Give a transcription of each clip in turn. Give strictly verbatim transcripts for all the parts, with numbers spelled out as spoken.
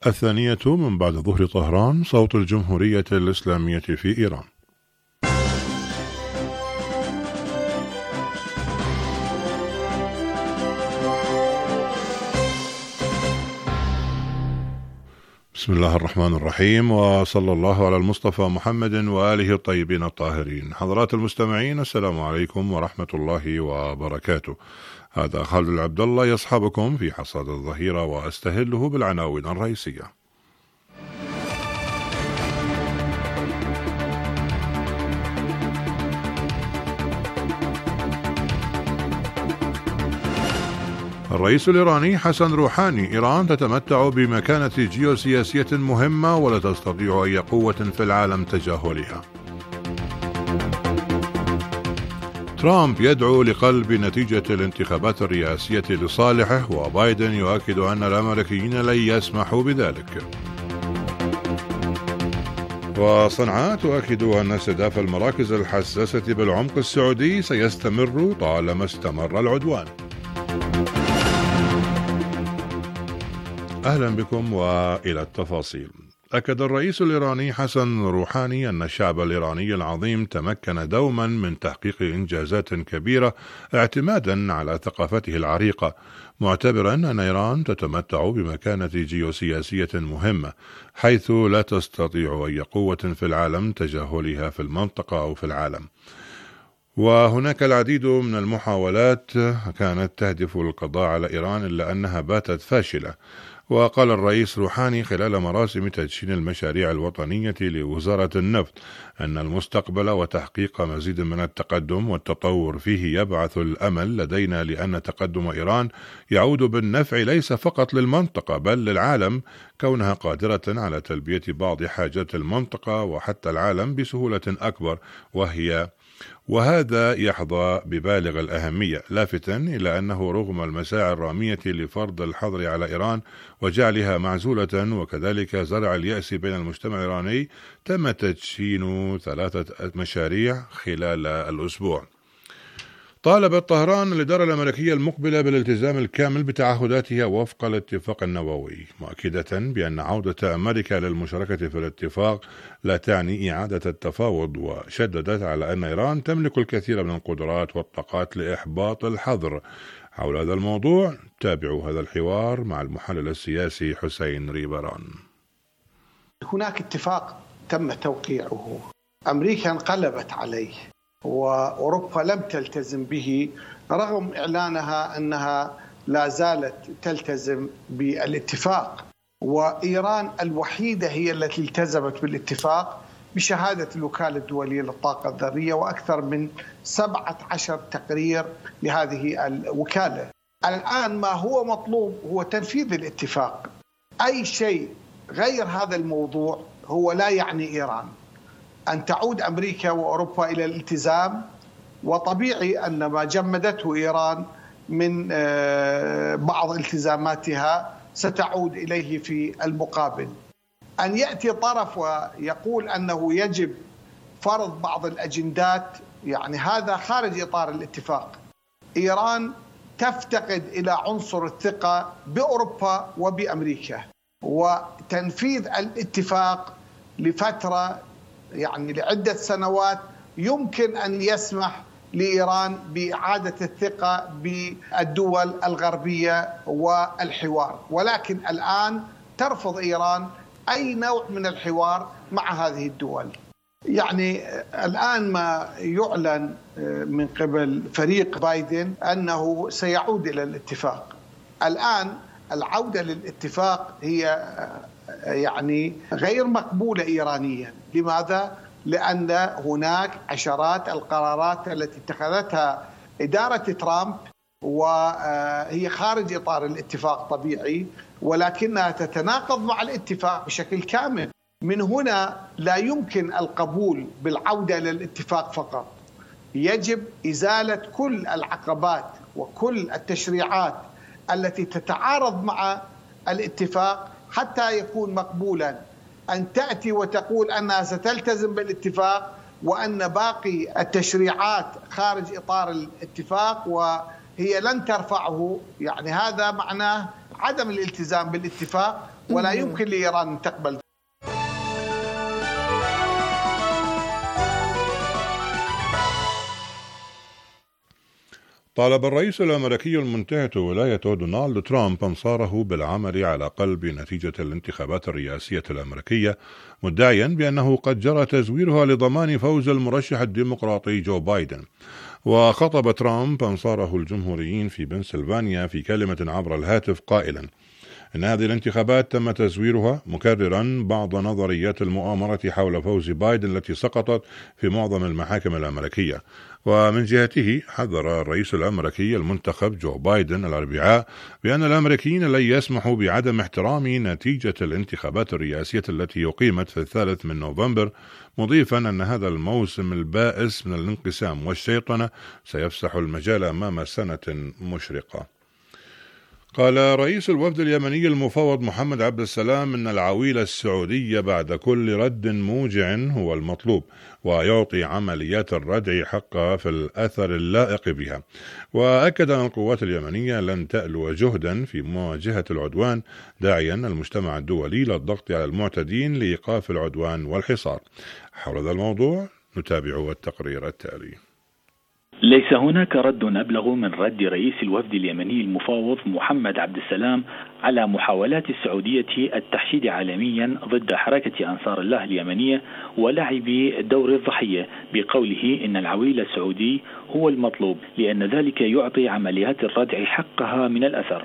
الثانية من بعد ظهر طهران، صوت الجمهورية الإسلامية في إيران. بسم الله الرحمن الرحيم، وصلى الله على المصطفى محمد وآله الطيبين الطاهرين. حضرات المستمعين، السلام عليكم ورحمة الله وبركاته. هذا خالد العبد الله يصحبكم في حصاد الظهيرة، وأستهله بالعناوين الرئيسية. الرئيس الإيراني حسن روحاني: إيران تتمتع بمكانة جيوسياسية مهمة ولا تستطيع أي قوة في العالم تجاهلها. ترامب يدعو لقلب نتيجة الانتخابات الرئاسية لصالحه، وبايدن يؤكد أن الأمريكيين لن يسمحوا بذلك. وصنعاء تؤكد أن استهداف المراكز الحساسة بالعمق السعودي سيستمر طالما استمر العدوان. أهلا بكم وإلى التفاصيل. أكد الرئيس الإيراني حسن روحاني أن الشعب الإيراني العظيم تمكن دوما من تحقيق إنجازات كبيرة اعتمادا على ثقافته العريقة، معتبرا أن إيران تتمتع بمكانة جيوسياسية مهمة، حيث لا تستطيع أي قوة في العالم تجاهلها في المنطقة أو في العالم. وهناك العديد من المحاولات كانت تهدف للقضاء على إيران، إلا أنها باتت فاشلة. وقال الرئيس روحاني خلال مراسم تدشين المشاريع الوطنية لوزارة النفط أن المستقبل وتحقيق مزيد من التقدم والتطور فيه يبعث الأمل لدينا، لأن تقدم إيران يعود بالنفع ليس فقط للمنطقة بل للعالم، كونها قادرة على تلبية بعض حاجات المنطقة وحتى العالم بسهولة أكبر، وهي وهذا يحظى ببالغ الأهمية، لافتا إلى أنه رغم المساعي الرامية لفرض الحظر على إيران وجعلها معزولة وكذلك زرع اليأس بين المجتمع الإيراني، تم تدشين ثلاثة مشاريع خلال الأسبوع. طالبت طهران الإدارة الأمريكية المقبلة بالالتزام الكامل بتعهداتها وفق الاتفاق النووي، مؤكدة بأن عودة أمريكا للمشاركة في الاتفاق لا تعني إعادة التفاوض، وشددت على أن إيران تملك الكثير من القدرات والطاقات لإحباط الحظر. حول هذا الموضوع تابعوا هذا الحوار مع المحلل السياسي حسين ريبران. هناك اتفاق تم توقيعه، أمريكا انقلبت عليه وأوروبا لم تلتزم به، رغم إعلانها أنها لا زالت تلتزم بالاتفاق. وإيران الوحيدة هي التي التزمت بالاتفاق بشهادة الوكالة الدولية للطاقة الذرية وأكثر من سبعة عشر تقرير لهذه الوكالة. الآن ما هو مطلوب هو تنفيذ الاتفاق. أي شيء غير هذا الموضوع هو لا يعني إيران. أن تعود أمريكا وأوروبا إلى الالتزام، وطبيعي أن ما جمدته إيران من بعض التزاماتها ستعود إليه في المقابل. أن يأتي طرف ويقول أنه يجب فرض بعض الأجندات، يعني هذا خارج إطار الاتفاق. إيران تفتقد إلى عنصر الثقة بأوروبا وبأمريكا، وتنفيذ الاتفاق لفترة يعني لعدة سنوات يمكن أن يسمح لإيران بإعادة الثقة بالدول الغربية والحوار، ولكن الآن ترفض إيران أي نوع من الحوار مع هذه الدول. يعني الآن ما يعلن من قبل فريق بايدن أنه سيعود إلى الاتفاق. الآن العودة للاتفاق هي يعني غير مقبولة إيرانيا. لماذا؟ لأن هناك عشرات القرارات التي اتخذتها إدارة ترامب وهي خارج إطار الاتفاق طبيعي، ولكنها تتناقض مع الاتفاق بشكل كامل. من هنا لا يمكن القبول بالعودة للاتفاق فقط، يجب إزالة كل العقبات وكل التشريعات التي تتعارض مع الاتفاق حتى يكون مقبولا. أن تأتي وتقول أنها ستلتزم بالاتفاق وأن باقي التشريعات خارج إطار الاتفاق وهي لن ترفعه، يعني هذا معناه عدم الالتزام بالاتفاق ولا يمكن لإيران أن تقبل. طالب الرئيس الأمريكي المنتهي ولايته دونالد ترامب أنصاره بالعمل على قلب نتيجة الانتخابات الرئاسية الأمريكية، مدعيا بأنه قد جرى تزويرها لضمان فوز المرشح الديمقراطي جو بايدن. وخطب ترامب أنصاره الجمهوريين في بنسلفانيا في كلمة عبر الهاتف قائلا إن هذه الانتخابات تم تزويرها، مكررا بعض نظريات المؤامرة حول فوز بايدن التي سقطت في معظم المحاكم الأمريكية. ومن جهته حذر الرئيس الأمريكي المنتخب جو بايدن الأربعاء بأن الأمريكيين لن يسمحوا بعدم احترام نتيجة الانتخابات الرئاسية التي أقيمت في الثالث من نوفمبر، مضيفا أن هذا الموسم البائس من الانقسام والشيطنة سيفسح المجال أمام سنة مشرقة. قال رئيس الوفد اليمني المفوض محمد عبد السلام إن العويل السعودية بعد كل رد موجع هو المطلوب، ويعطي عمليات الردع حقها في الأثر اللائق بها. وأكد أن القوات اليمنية لن تألو جهدا في مواجهة العدوان، داعيا المجتمع الدولي للضغط على المعتدين لإيقاف العدوان والحصار. حول هذا الموضوع نتابع التقرير التالي. ليس هناك رد أبلغ من رد رئيس الوفد اليمني المفاوض محمد عبد السلام على محاولات السعودية التحشيد عالميا ضد حركة أنصار الله اليمنية ولعب دور الضحية، بقوله إن العويل السعودي هو المطلوب لأن ذلك يعطي عمليات الردع حقها من الأثر.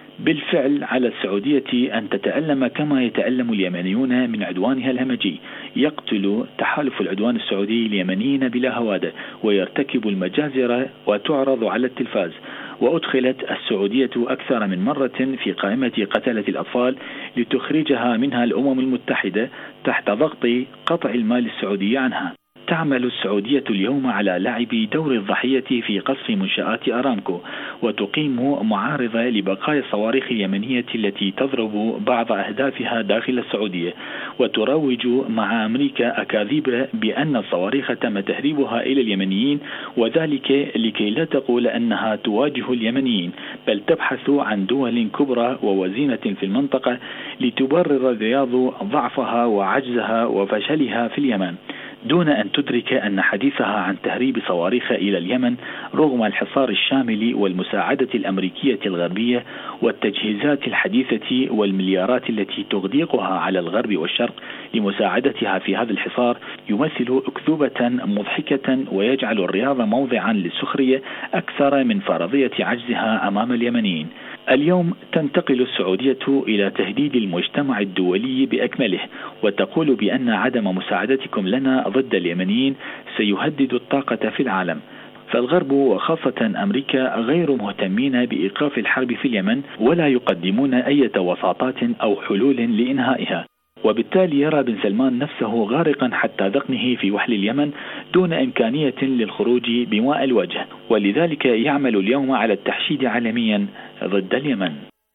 بالفعل على السعودية أن تتألم كما يتألم اليمنيون من عدوانها الهمجي. يقتل تحالف العدوان السعودي اليمنيين بلا هوادة ويرتكب المجازر وتعرض على التلفاز. وأدخلت السعودية أكثر من مرة في قائمة قتلة الأطفال لتخرجها منها الأمم المتحدة تحت ضغط قطع المال السعودي عنها. تعمل السعودية اليوم على لعب دور الضحية في قصف منشآت أرامكو، وتقيم معارضة لبقايا الصواريخ اليمنية التي تضرب بعض أهدافها داخل السعودية، وتروج مع أمريكا أكاذيب بأن الصواريخ تم تهريبها إلى اليمنيين، وذلك لكي لا تقول أنها تواجه اليمنيين، بل تبحث عن دول كبرى ووزينة في المنطقة لتبرر الرياض ضعفها وعجزها وفشلها في اليمن، دون أن تدرك أن حديثها عن تهريب صواريخ إلى اليمن رغم الحصار الشامل والمساعدة الأمريكية الغربية والتجهيزات الحديثة والمليارات التي تغديقها على الغرب والشرق لمساعدتها في هذا الحصار يمثل أكذوبة مضحكة ويجعل الرياض موضعا للسخرية أكثر من فرضية عجزها أمام اليمنيين. اليوم تنتقل السعودية إلى تهديد المجتمع الدولي بأكمله، وتقول بأن عدم مساعدتكم لنا ضد اليمنيين سيهدد الطاقة في العالم. فالغرب وخاصة أمريكا غير مهتمين بإيقاف الحرب في اليمن ولا يقدمون أي وساطات أو حلول لإنهائها، وبالتالي يرى بن سلمان نفسه غارقا حتى ذقنه في وحل اليمن دون إمكانية للخروج بماء الوجه، ولذلك يعمل اليوم على التحشيد عالميا ضد اليمن.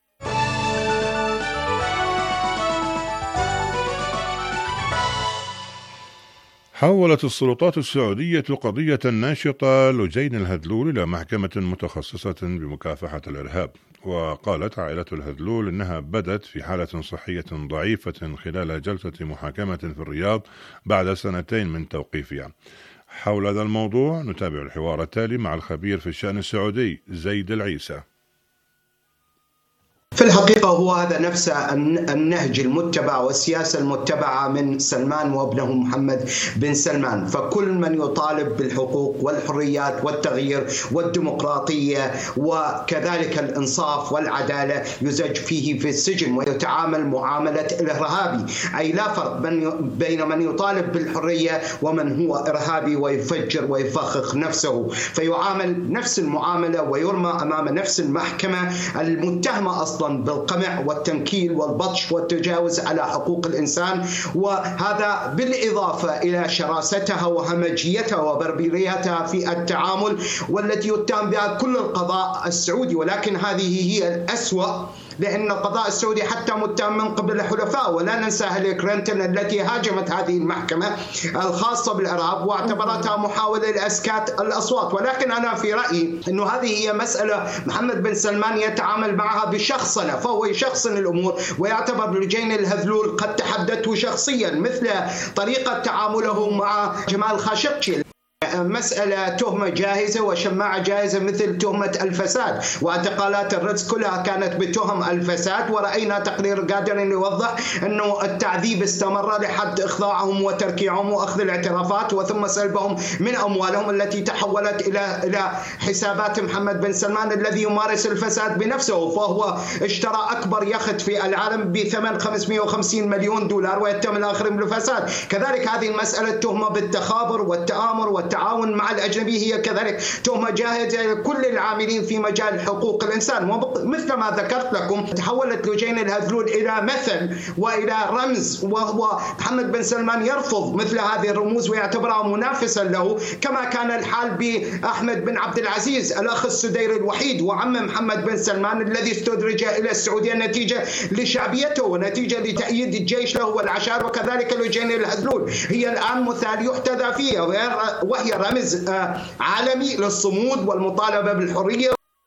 حولت السلطات السعودية قضية الناشطة لجين الهذلول إلى محكمة متخصصة بمكافحة الإرهاب. وقالت عائلة الهذلول إنها بدت في حالة صحية ضعيفة خلال جلسة محاكمة في الرياض بعد سنتين من توقيفها. حول هذا الموضوع نتابع الحوار التالي مع الخبير في الشأن السعودي زيد العيسى. في الحقيقة هو هذا نفس النهج المتبع والسياسة المتبعة من سلمان وابنه محمد بن سلمان، فكل من يطالب بالحقوق والحريات والتغيير والديمقراطية وكذلك الإنصاف والعدالة يزج فيه في السجن ويتعامل معاملة الإرهابي، أي لا فرق بين من يطالب بالحرية ومن هو إرهابي ويفجر ويفخخ نفسه، فيعامل نفس المعاملة ويرمى أمام نفس المحكمة المتهمة أصلا بالقمع والتنكيل والبطش والتجاوز على حقوق الإنسان، وهذا بالإضافة إلى شراستها وهمجيتها وبربريتها في التعامل والتي يتهم بها كل القضاء السعودي. ولكن هذه هي الأسوأ، لأن القضاء السعودي حتى متهم من قبل حلفاء، ولا ننسى هيلاري كلينتون التي هاجمت هذه المحكمة الخاصة بالإرهاب واعتبرتها محاولة لإسكات الأصوات. ولكن أنا في رأيي أنه هذه هي مسألة محمد بن سلمان يتعامل معها بشخص مشخصنة، فهو يشخصن الأمور ويعتبر لجين الهذلول قد تحدثت شخصيا، مثل طريقة تعامله مع جمال خاشقجي، مسألة تهمة جاهزة وشماعة جاهزة مثل تهمة الفساد، واعتقالات الرئيس كلها كانت بتهم الفساد، ورأينا تقرير قادر يوضح أنه التعذيب استمر لحد إخضاعهم وتركيعهم وأخذ الاعترافات وثم سلبهم من أموالهم التي تحولت إلى إلى حسابات محمد بن سلمان الذي يمارس الفساد بنفسه، فهو اشترى أكبر يخت في العالم بثمن خمسمئة وخمسين مليون دولار ويتم الآخر بالفساد. كذلك هذه المسألة تهمة بالتخابر والتآمر والتعاون مع الأجنبي هي كذلك تهمة جاهزة كل العاملين في مجال حقوق الإنسان. ومثل ما ذكرت لكم تحولت لجين الهذلول إلى مثل وإلى رمز، وهو محمد بن سلمان يرفض مثل هذه الرموز ويعتبرها منافسا له، كما كان الحال بأحمد بن عبد العزيز الأخ السديري الوحيد وعم محمد بن سلمان الذي استدرج إلى السعودية نتيجة لشعبيته ونتيجة لتأييد الجيش له والعشائر، وكذلك لجين الهذلول هي الآن مثال يحتذى فيها، وهي رمز عالمي للصمود والمطالبة بالحرية.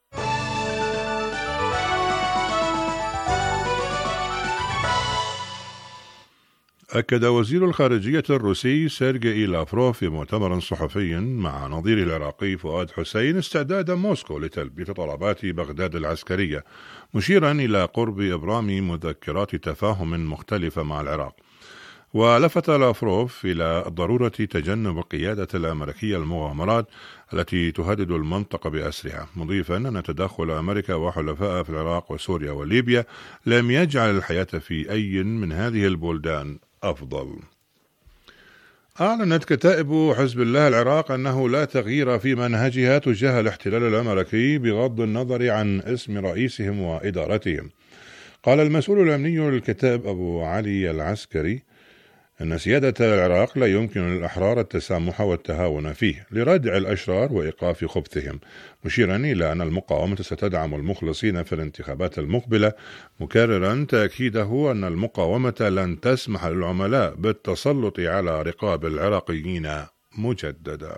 أكد وزير الخارجية الروسي سيرجي لافروف في مؤتمر صحفي مع نظيره العراقي فؤاد حسين استعداد موسكو لتلبية طلبات بغداد العسكرية، مشيرا إلى قرب إبرام مذكرات تفاهم مختلفة مع العراق. ولفت لافروف إلى ضرورة تجنب القيادة الأمريكية المغامرات التي تهدد المنطقة بأسرها، مضيفا أن تدخل أمريكا وحلفائها في العراق وسوريا وليبيا لم يجعل الحياة في أي من هذه البلدان أفضل. أعلنت كتائب حزب الله العراق أنه لا تغيير في منهجها تجاه الاحتلال الأمريكي بغض النظر عن اسم رئيسهم وإدارتهم. قال المسؤول الأمني للكتائب أبو علي العسكري أن سيادة العراق لا يمكن للأحرار التسامح والتهاون فيه لردع الأشرار وإيقاف خبثهم، مشيرا إلى أن المقاومة ستدعم المخلصين في الانتخابات المقبلة، مكررا تأكيده أن المقاومة لن تسمح للعملاء بالتسلط على رقاب العراقيين مجددا.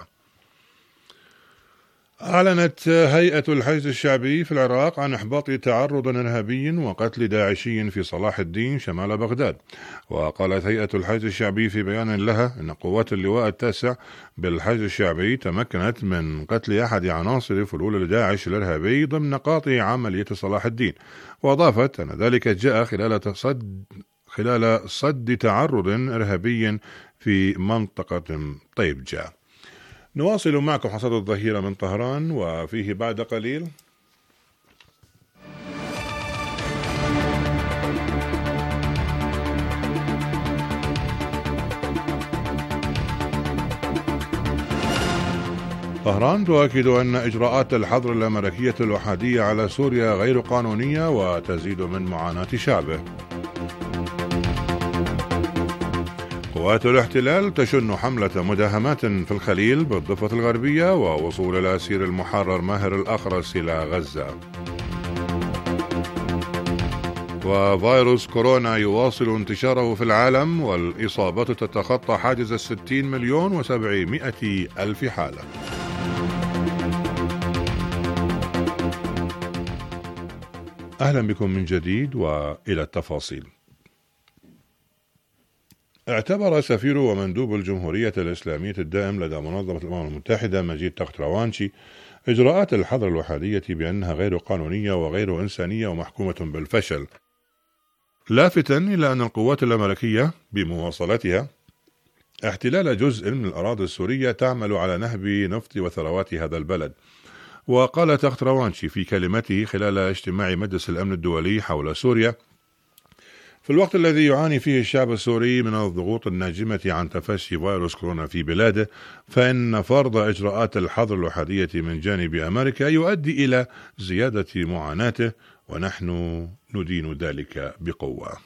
أعلنت هيئة الحشد الشعبي في العراق عن إحباط تعرض إرهابي وقتل داعشي في صلاح الدين شمال بغداد. وقالت هيئة الحشد الشعبي في بيان لها أن قوات اللواء التاسع بالحشد الشعبي تمكنت من قتل أحد عناصر فلول داعش الإرهابي ضمن قاطع عملية صلاح الدين، وأضافت أن ذلك جاء خلال صد خلال صد تعرض إرهابي في منطقة طيبجة. نواصل معكم حصاد الظهيرة من طهران، وفيه بعد قليل طهران تؤكد أن إجراءات الحظر الأمريكية الأحادية على سوريا غير قانونية وتزيد من معاناة شعبه. قوات الاحتلال تشن حملة مداهمات في الخليل بالضفة الغربية ووصول الأسير المحرر ماهر الأخرس إلى غزة. وفيروس كورونا يواصل انتشاره في العالم والإصابات تتخطى حاجز الستين مليون وسبعمائة ألف حالة. أهلا بكم من جديد وإلى التفاصيل. اعتبر سفير ومندوب الجمهورية الإسلامية الدائم لدى منظمة الأمم المتحدة مجيد تختروانشي إجراءات الحظر الوحدية بأنها غير قانونية وغير إنسانية ومحكومة بالفشل، لافتا إلى أن القوات الأمريكية بمواصلتها احتلال جزء من الأراضي السورية تعمل على نهب نفط وثروات هذا البلد. وقال تختروانشي في كلمته خلال اجتماع مجلس الأمن الدولي حول سوريا: في الوقت الذي يعاني فيه الشعب السوري من الضغوط الناجمة عن تفشي فيروس كورونا في بلاده، فإن فرض إجراءات الحظر الأحادية من جانب أمريكا يؤدي إلى زيادة معاناته، ونحن ندين ذلك بقوة.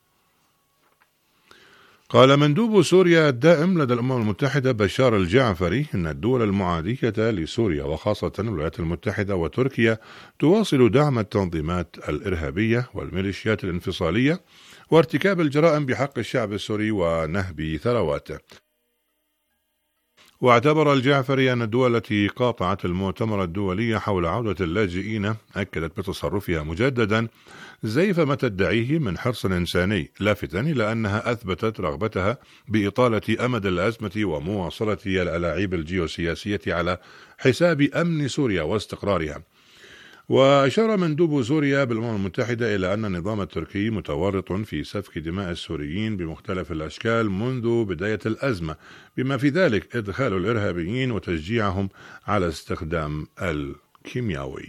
قال مندوب سوريا الدائم لدى الأمم المتحدة بشار الجعفري إن الدول المعادية لسوريا وخاصة الولايات المتحدة وتركيا تواصل دعم التنظيمات الإرهابية والميليشيات الانفصالية وارتكاب الجرائم بحق الشعب السوري ونهب ثرواته. واعتبر الجعفري أن الدول التي قاطعت المؤتمر الدولي حول عودة اللاجئين أكدت بتصرفها مجددا زيف ما تدعيه من حرص إنساني، لافتا إلى أنها أثبتت رغبتها بإطالة أمد الأزمة ومواصلة الألاعيب الجيوسياسية على حساب أمن سوريا واستقرارها. وأشار مندوب سوريا بالأمم المتحدة إلى أن النظام التركي متورط في سفك دماء السوريين بمختلف الأشكال منذ بداية الأزمة، بما في ذلك إدخال الإرهابيين وتشجيعهم على استخدام الكيميائي.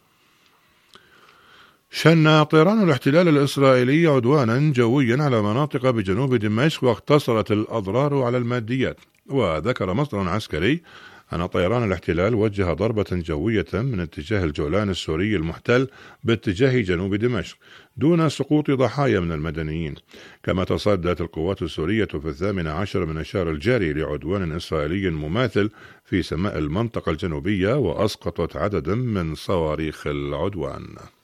شن طيران الاحتلال الإسرائيلي عدوانا جويا على مناطق بجنوب دمشق واقتصرت الأضرار على الماديات. وذكر مصدر عسكري أن طيران الاحتلال وجه ضربة جوية من اتجاه الجولان السوري المحتل باتجاه جنوب دمشق دون سقوط ضحايا من المدنيين. كما تصدت القوات السورية في الثامن عشر من الشهر الجاري لعدوان إسرائيلي مماثل في سماء المنطقة الجنوبية وأسقطت عددا من صواريخ العدوان.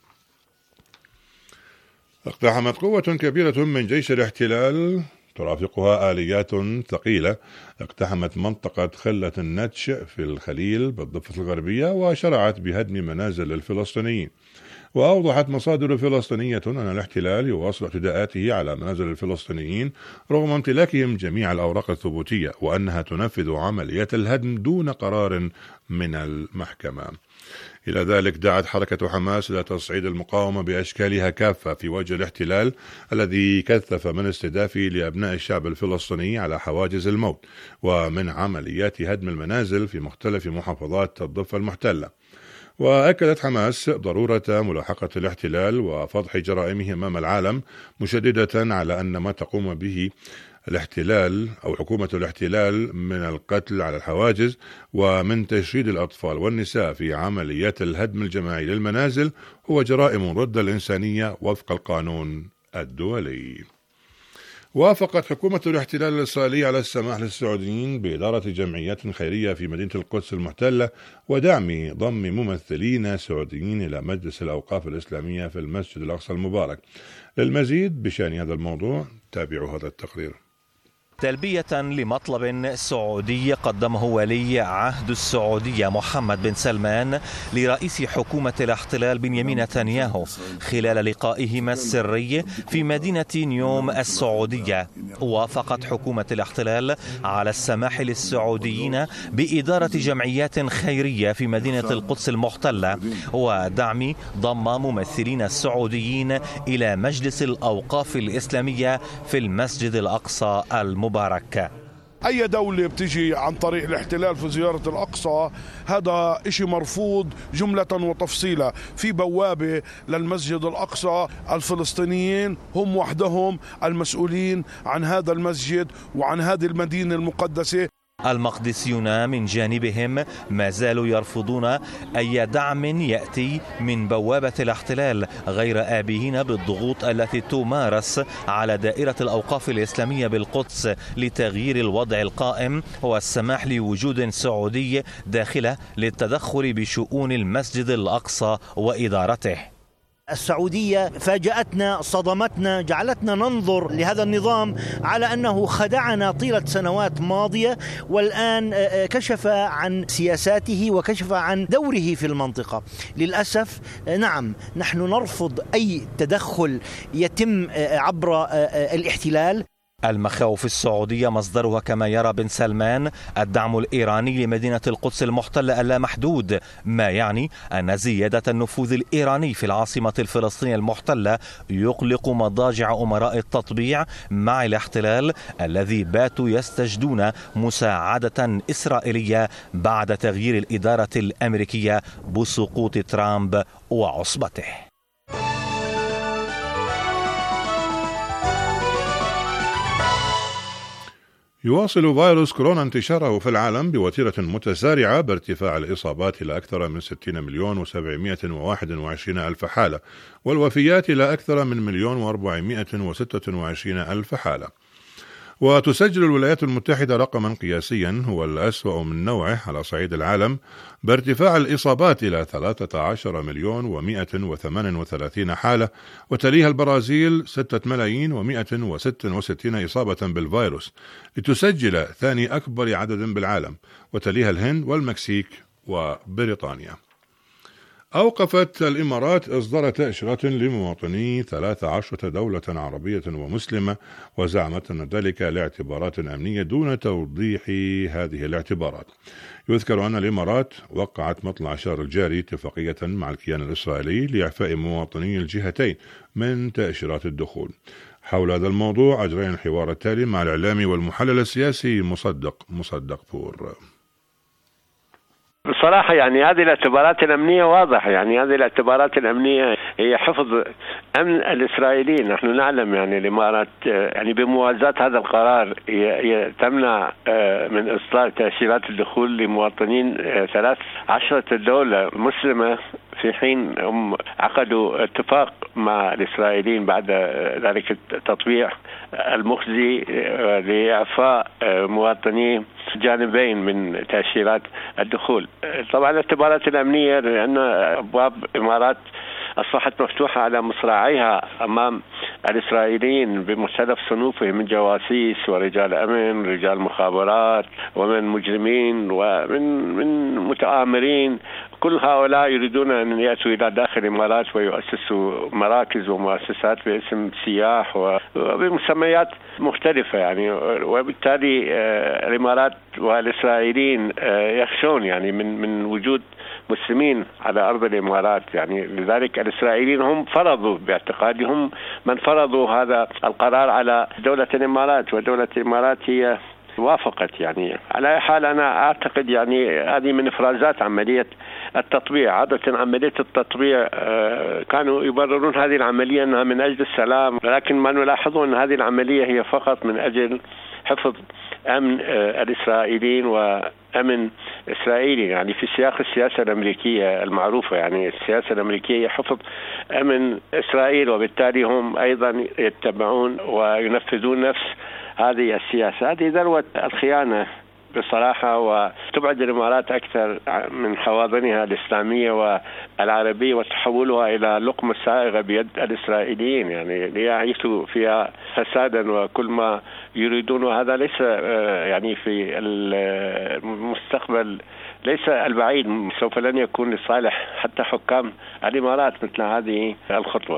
اقتحمت قوة كبيرة من جيش الاحتلال ترافقها آليات ثقيلة اقتحمت منطقة خلة النتش في الخليل بالضفة الغربية وشرعت بهدم منازل الفلسطينيين. وأوضحت مصادر فلسطينية أن الاحتلال يواصل اعتداءاته على منازل الفلسطينيين رغم امتلاكهم جميع الأوراق الثبوتية، وأنها تنفذ عمليات الهدم دون قرار من المحكمة. إلى ذلك دعت حركة حماس إلى تصعيد المقاومة بأشكالها كافة في وجه الاحتلال الذي كثف من استهدافه لأبناء الشعب الفلسطيني على حواجز الموت ومن عمليات هدم المنازل في مختلف محافظات الضفة المحتلة. وأكدت حماس ضرورة ملاحقة الاحتلال وفضح جرائمه أمام العالم، مشددة على أن ما تقوم به الاحتلال أو حكومة الاحتلال من القتل على الحواجز ومن تشريد الأطفال والنساء في عمليات الهدم الجماعي للمنازل هو جرائم ضد الإنسانية وفق القانون الدولي. وافقت حكومة الاحتلال الإسرائيلي على السماح للسعوديين بإدارة جمعيات خيرية في مدينة القدس المحتلة ودعم ضم ممثلين سعوديين إلى مجلس الأوقاف الإسلامية في المسجد الأقصى المبارك. للمزيد بشأن هذا الموضوع تابعوا هذا التقرير. تلبية لمطلب سعودي قدمه ولي عهد السعودية محمد بن سلمان لرئيس حكومة الاحتلال بنيامين نتنياهو خلال لقائهما السري في مدينة نيوم السعودية، وافقت حكومة الاحتلال على السماح للسعوديين بإدارة جمعيات خيرية في مدينة القدس المحتلة ودعم ضم ممثلين السعوديين إلى مجلس الأوقاف الإسلامية في المسجد الأقصى المبارك. مبارك. أي دولة بتجي عن طريق الاحتلال في زيارة الأقصى هذا إشي مرفوض جملة وتفصيلا. في بوابة للمسجد الأقصى، الفلسطينيين هم وحدهم المسؤولين عن هذا المسجد وعن هذه المدينة المقدسة. المقدسيون من جانبهم ما زالوا يرفضون أي دعم يأتي من بوابة الاحتلال غير آبهين بالضغوط التي تمارس على دائرة الأوقاف الإسلامية بالقدس لتغيير الوضع القائم والسماح لوجود سعودي داخله للتدخل بشؤون المسجد الأقصى وإدارته. السعودية فاجأتنا، صدمتنا، جعلتنا ننظر لهذا النظام على أنه خدعنا طيلة سنوات ماضية، والآن كشف عن سياساته وكشف عن دوره في المنطقة. للأسف نعم، نحن نرفض أي تدخل يتم عبر الاحتلال. المخاوف السعودية مصدرها كما يرى بن سلمان الدعم الإيراني لمدينة القدس المحتلة اللامحدود، ما يعني أن زيادة النفوذ الإيراني في العاصمة الفلسطينية المحتلة يقلق مضاجع أمراء التطبيع مع الاحتلال الذي باتوا يستجدون مساعدة إسرائيلية بعد تغيير الإدارة الأمريكية بسقوط ترامب وعصبته. يواصل فيروس كورونا انتشاره في العالم بوتيرة متسارعة بارتفاع الإصابات إلى أكثر من ستين مليون وسبعمائة وواحد وعشرين ألف حالة، والوفيات إلى أكثر من مليون وأربعمائة وستة وعشرين ألف حالة. وتسجل الولايات المتحدة رقما قياسيا هو الأسوأ من نوعه على صعيد العالم بارتفاع الإصابات إلى ثلاثة عشر مليون ومئة وثمانية وثلاثين حالة، وتليها البرازيل ستة ملايين ومئة وستة وستين إصابة بالفيروس لتسجل ثاني أكبر عدد بالعالم، وتليها الهند والمكسيك وبريطانيا. أوقفت الإمارات إصدار تأشيرات لمواطني ثلاث عشرة دولة عربية ومسلمة، وزعمت أن ذلك لاعتبارات أمنية دون توضيح هذه الاعتبارات. يذكر أن الإمارات وقعت مطلع الشهر الجاري اتفاقية مع الكيان الإسرائيلي لإعفاء مواطني الجهتين من تأشيرات الدخول. حول هذا الموضوع أجرينا الحوار التالي مع الإعلامي والمحلل السياسي مصدق مصدق فور. بصراحة يعني هذه الاعتبارات الأمنية واضحة، يعني هذه الاعتبارات الأمنية هي حفظ أمن الإسرائيليين. نحن نعلم يعني الإمارات يعني بموازاة هذا القرار هي تمنع من إصدار تأشيرات الدخول لمواطنين ثلاث عشرة دولة مسلمة، في حين هم عقدوا اتفاق مع الإسرائيليين بعد ذلك التطبيع المخزي لإعفاء مواطني جانبين من تأشيرات الدخول. طبعا الاعتبارات الأمنية لأن أبواب الإمارات أصبحت مفتوحة على مصراعيها أمام الإسرائيليين بمختلف صنوفهم من جواسيس ورجال أمن، رجال مخابرات، ومن مجرمين ومن من متآمرين. كل هؤلاء يريدون أن يأتوا إلى داخل الإمارات ويؤسسوا مراكز ومؤسسات باسم سياح وبمسميات مختلفة يعني، وبالتالي الإمارات والإسرائيليين يخشون يعني من من وجود مسلمين على أرض الإمارات. يعني لذلك الإسرائيليين هم فرضوا باعتقادهم من فرضوا هذا القرار على دولة الإمارات، ودولة الإمارات هي وافقت. يعني على حال أنا أعتقد يعني هذه من إفرازات عملية التطبيع. عادة عملية التطبيع كانوا يبررون هذه العملية أنها من أجل السلام، لكن ما نلاحظه أن هذه العملية هي فقط من أجل حفظ أمن الإسرائيليين وأمن إسرائيلي، يعني في سياق السياسة الأمريكية المعروفة. يعني السياسة الأمريكية حفظ أمن إسرائيل، وبالتالي هم أيضا يتبعون وينفذون نفس هذه السياسة. هذه ذروة الخيانة بصراحة، وتبعد الإمارات أكثر من حواضنها الإسلامية والعربية وتحولها إلى لقمة سائغة بيد الإسرائيليين، يعني ليعيشوا فيها فسادا وكل ما يريدون. وهذا ليس يعني في المستقبل ليس البعيد سوف لن يكون لصالح حتى حكام الإمارات مثل هذه الخطوة.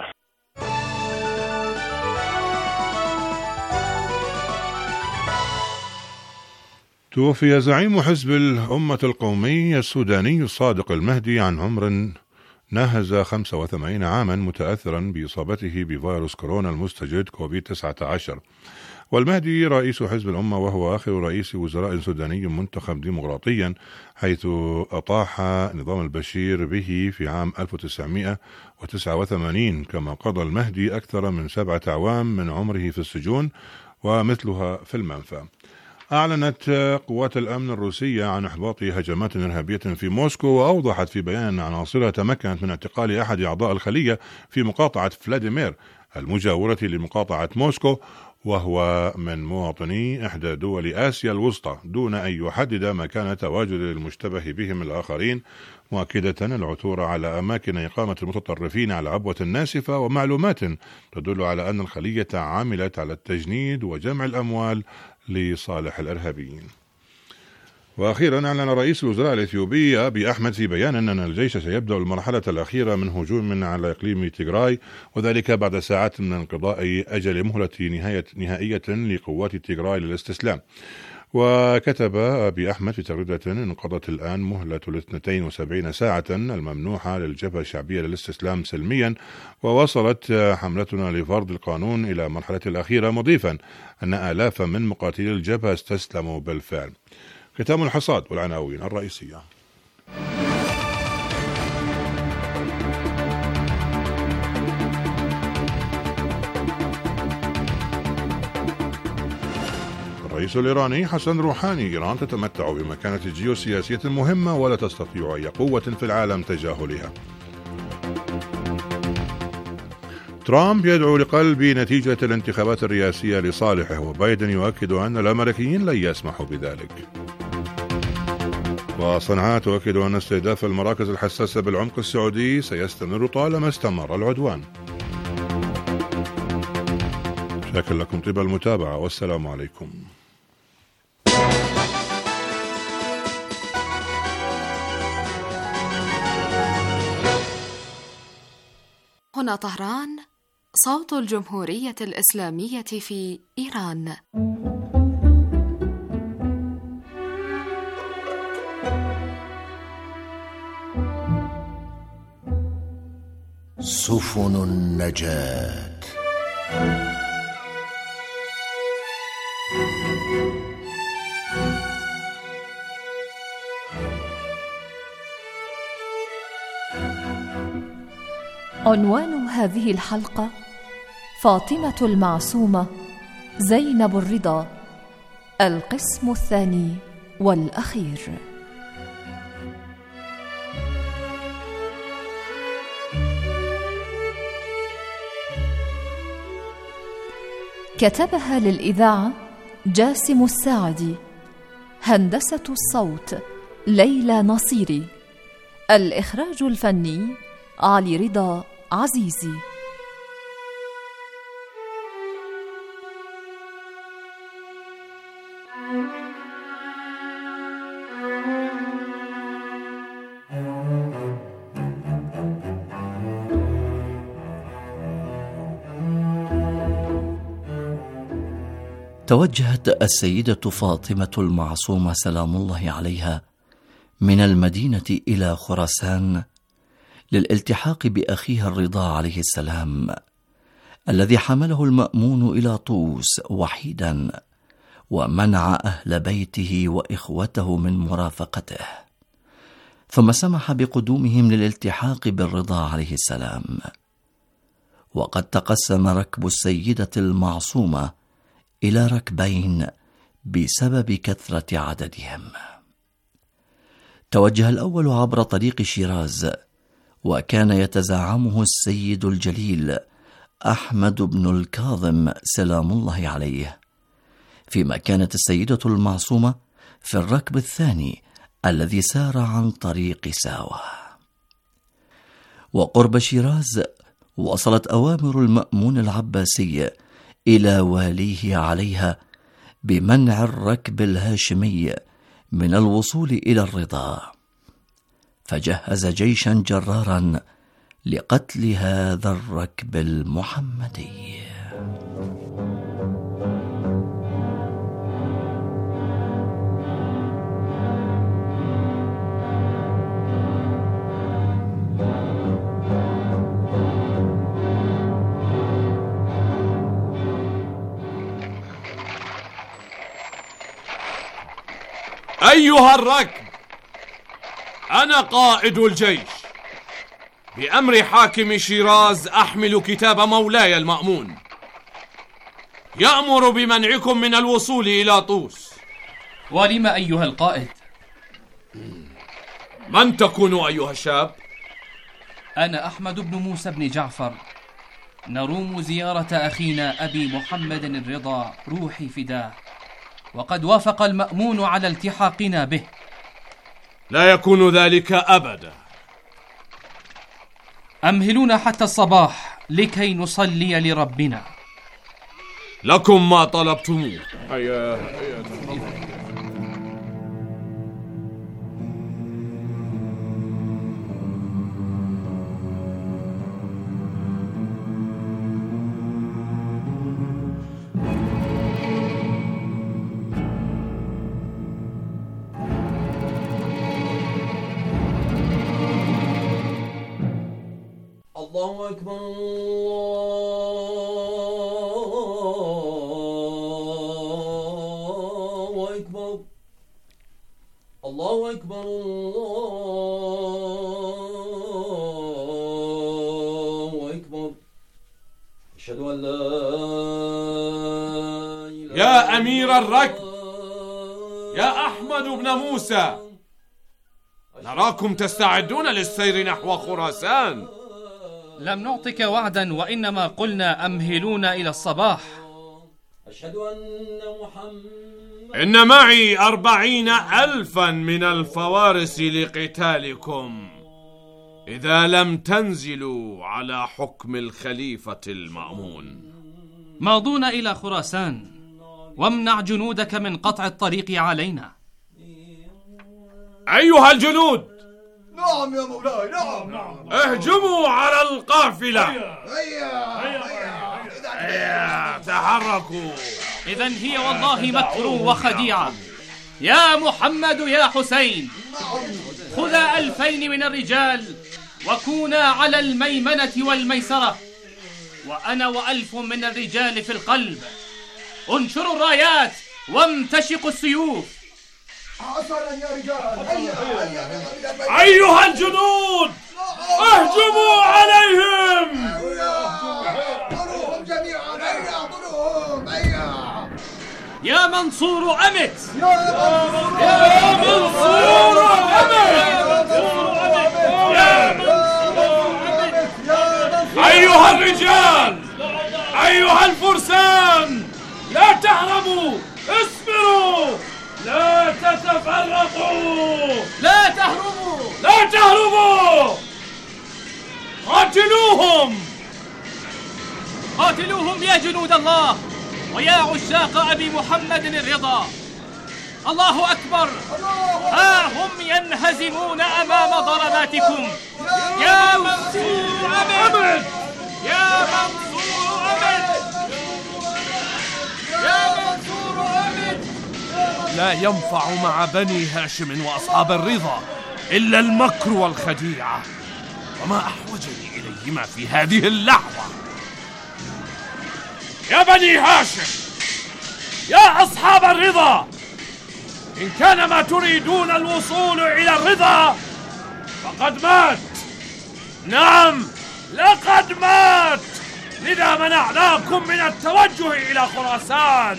توفي زعيم حزب الأمة القومي السوداني الصادق المهدي عن عمر ناهز خمسة وثمانين عاما متأثرا بإصابته بفيروس كورونا المستجد كوفيد تسعة عشر. والمهدي رئيس حزب الأمة، وهو آخر رئيس وزراء سوداني منتخب ديمقراطيا، حيث أطاح نظام البشير به في عام ألف وتسعمائة وتسعة وثمانين، كما قضى المهدي أكثر من سبعة أعوام من عمره في السجون ومثلها في المنفى. أعلنت قوات الأمن الروسية عن إحباط هجمات إرهابية في موسكو، وأوضحت في بيان أن عناصرها تمكنت من اعتقال أحد أعضاء الخلية في مقاطعة فلاديمير المجاورة لمقاطعة موسكو، وهو من مواطني إحدى دول آسيا الوسطى، دون أن يحدد مكان تواجد المشتبه بهم الآخرين، مؤكدة العثور على أماكن إقامة المتطرفين على عبوة ناسفة ومعلومات تدل على أن الخلية عملت على التجنيد وجمع الأموال لصالح الإرهابيين. وأخيرا أعلن رئيس الوزراء الإثيوبي أبي أحمد في بيان أن الجيش سيبدأ المرحلة الأخيرة من هجوم على إقليم تيغراي، وذلك بعد ساعات من انقضاء أجل مهلة نهاية نهائية لقوات تيغراي للاستسلام. وكتب أبي أحمد في تغريدة: انقضت الآن مهلة الاثنتين وسبعين ساعة الممنوحة للجبهة الشعبية للاستسلام سلميا، ووصلت حملتنا لفرض القانون إلى مرحلة الأخيرة، مضيفا أن آلاف من مقاتلي الجبهة استسلموا بالفعل. ختام الحصاد والعناوين الرئيسية. الرئيس الإيراني حسن روحاني: إيران تتمتع بمكانة جيوسياسية مهمة ولا تستطيع أي قوة في العالم تجاهلها. ترامب يدعو لقلب نتيجة الانتخابات الرئاسية لصالحه، وبايدن يؤكد أن الأمريكيين لن يسمحوا بذلك. وصنعاء تؤكد أن استهداف المراكز الحساسة بالعمق السعودي سيستمر طالما استمر العدوان. شكرا لكم طيب المتابعة، والسلام عليكم. هنا طهران، صوت الجمهورية الإسلامية في إيران. سفن النجاة. عنوان هذه الحلقة: فاطمة المعصومة زينب الرضا، القسم الثاني والأخير. كتبها للإذاعة جاسم الساعدي، هندسة الصوت ليلى نصيري، الإخراج الفني علي رضا عزيزي. توجهت السيدة فاطمة المعصومة سلام الله عليها من المدينة إلى خراسان للالتحاق بأخيها الرضا عليه السلام، الذي حمله المأمون إلى طوس وحيدا، ومنع أهل بيته وإخوته من مرافقته، ثم سمح بقدومهم للالتحاق بالرضا عليه السلام. وقد تقسم ركب السيدة المعصومة إلى ركبين بسبب كثرة عددهم. توجه الأول عبر طريق شيراز، وكان يتزعمه السيد الجليل أحمد بن الكاظم سلام الله عليه، فيما كانت السيدة المعصومة في الركب الثاني الذي سار عن طريق ساوة. وقرب شيراز وصلت أوامر المأمون العباسي إلى واليه عليها بمنع الركب الهاشمي من الوصول إلى الرضا، فجهز جيشا جرارا لقتل هذا الركب المحمدي. أيها الركب، أنا قائد الجيش، بأمر حاكم شيراز أحمل كتاب مولاي المأمون يأمر بمنعكم من الوصول إلى طوس. ولم أيها القائد؟ من تكون أيها الشاب؟ أنا أحمد بن موسى بن جعفر، نروم زيارة أخينا أبي محمد الرضا روحي فداه، وقد وافق المأمون على التحاقنا به. لا يكون ذلك أبدا. أمهلونا حتى الصباح لكي نصلي لربنا. لكم ما طلبتموه. هيا هيا الله أكبر الله أكبر الله أكبر الله أكبر أشهد أن لا إله. يا أمير الركب، يا أحمد بن موسى، نراكم تستعدون للسير نحو خراسان. لم نعطك وعدا، وإنما قلنا أمهلونا إلى الصباح. أشهد أن محمد إن معي أربعين ألفا من الفوارس لقتالكم إذا لم تنزلوا على حكم الخليفة المأمون. ماضونا إلى خراسان، وامنع جنودك من قطع الطريق علينا. أيها الجنود، نعم يا مولاي، نعم نعم اهجموا على القافلة. هيا هيا هيا تحركوا. إذن هي والله مكر وخديعة. يا محمد يا حسين، خذا ألفين من الرجال وكونا على الميمنة والميسرة، وأنا وألف من الرجال في القلب. انشروا الرايات وامتشقوا السيوف. حسنا يا رجال. أيها الجنود، اهجموا عليهم. ضروهم جميعا، هيا ضروهم، هيا. يا منصور أمت، يا منصور أمت، أيها الرجال، أيها الفرسان، لا تهربوا، اصبروا، لا تتفرقوا، لا تهربوا، لا تهربوا، قاتلوهم، قاتلوهم يا جنود الله ويا عشاق أبي محمد الرضا. الله أكبر، ها هم ينهزمون أمام ضرباتكم. يا منصور أمد، يا منصور أمد، يا منصور أمد. لا ينفع مع بني هاشم وأصحاب الرضا إلا المكر والخديعة، وما أحوجني إليهما في هذه اللحظة. يا بني هاشم، يا أصحاب الرضا، إن كان ما تريدون الوصول إلى الرضا فقد مات. نعم، لقد مات، لذا منعناكم من التوجه إلى خراسان.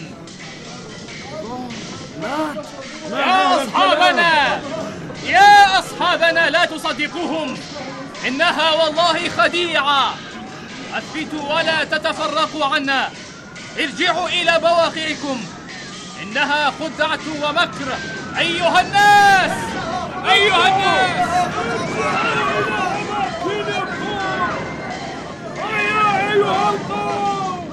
مات. يا أصحابنا، يا أصحابنا، لا تصدقوهم، إنها والله خديعة. أثبتوا ولا تتفرقوا عنا، ارجعوا إلى بواقعكم، إنها خدعة ومكر. أيها الناس، أيها الناس، أيها القوم،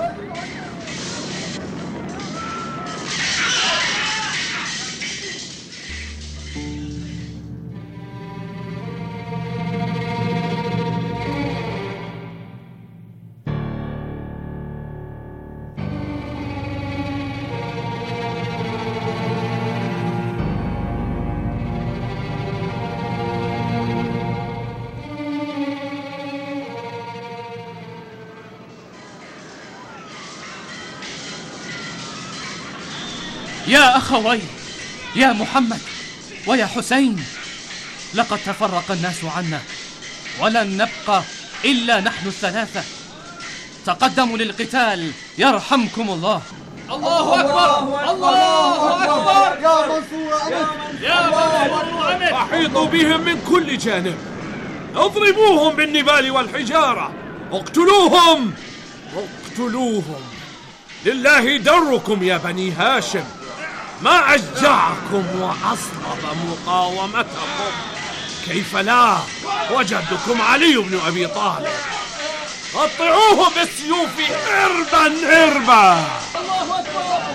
يا أخوي، يا محمد ويا حسين، لقد تفرق الناس عنا ولن نبقى إلا نحن الثلاثة. تقدموا للقتال يرحمكم الله. الله أكبر، الله أكبر. يا منصور أمت، يا منصور أمت. أحيطوا بهم من كل جانب، اضربوهم بالنبال والحجارة، اقتلوهم، اقتلوهم. لله دركم يا بني هاشم، ما أشجعكم وأصلب مقاومتكم. كيف لا وجدكم علي بن أبي طالب. قطعوه بالسيوف إربا إربا. الله أكبر.